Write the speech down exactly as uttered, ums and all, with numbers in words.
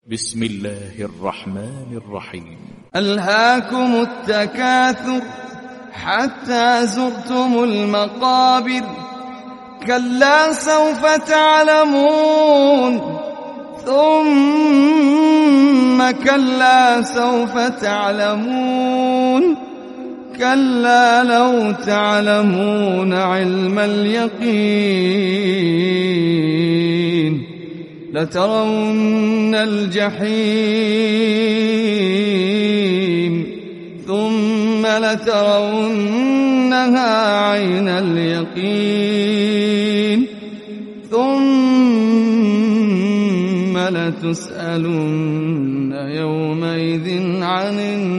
بسم الله الرحمن الرحيم. ألهاكم التكاثر حتى زرتم المقابر، كلا سوف تعلمون ثم كلا سوف تعلمون كلا لو تعلمون علم اليقين لترون الجحيم ثم لترونها عين اليقين ثم لتسألن يومئذ عن النعيم.